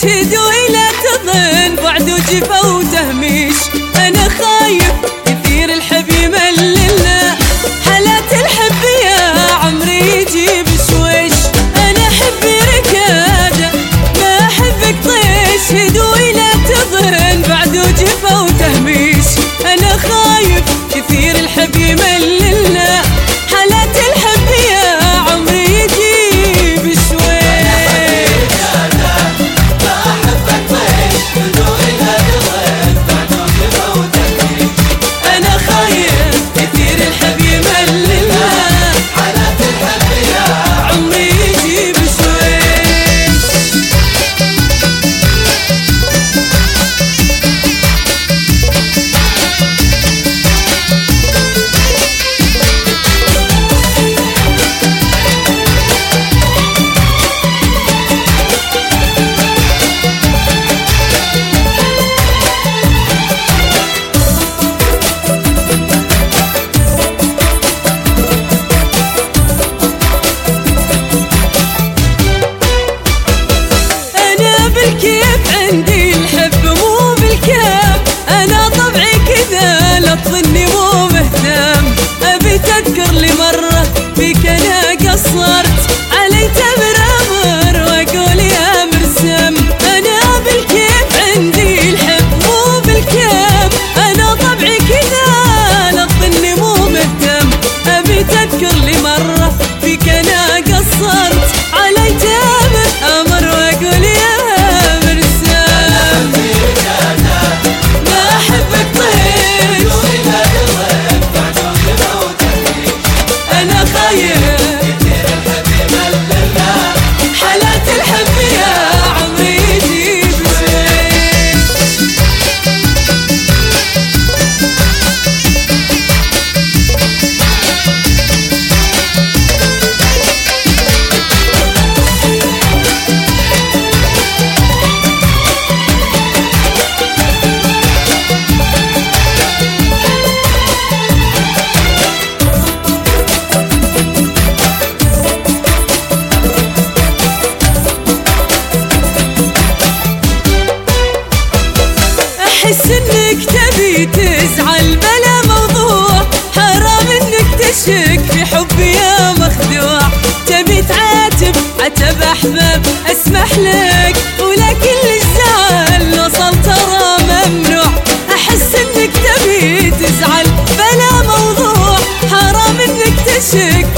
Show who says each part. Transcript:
Speaker 1: تستشهد ولا تظن بعد وجفا وتهميش. أنا خايف كثير الحب يمللنا، حالات الحب يا عمري يجيب شويش. أنا أحب ركادة ما أحبك تستشهد ولا تظن بعد وجفا وتهميش. أنا خايف كثير الحب يمللنا، حالات الحب يا عمري يجيب شويش. أنا خايف كثير الحب يمللنا، حالات الحب يا عمري يجيب شويش. كيف عندي الحب مو بالكام، أنا طبعي كذا لا تظني مو مهتم. أبي تذكر لي مرة فيك أنا قصرت، علي تمر أمر وأقول يا مرسم. أنا بالكيف عندي الحب مو بالكام، أنا طبعي كذا لا تظني مو مهتم. أبي تذكر لي مرة فيك أنا قصرت، علي تمر أمر وأقول يا أحس إنك تبي تزعل بلا موضوع، حرام إنك تشك في حبي يا مخدوع. تبي تعاتب عتب أحباب أسمح لك، ولكن الزعل وصل ترى ممنوع. أحس إنك تبي تزعل بلا موضوع، حرام إنك تشك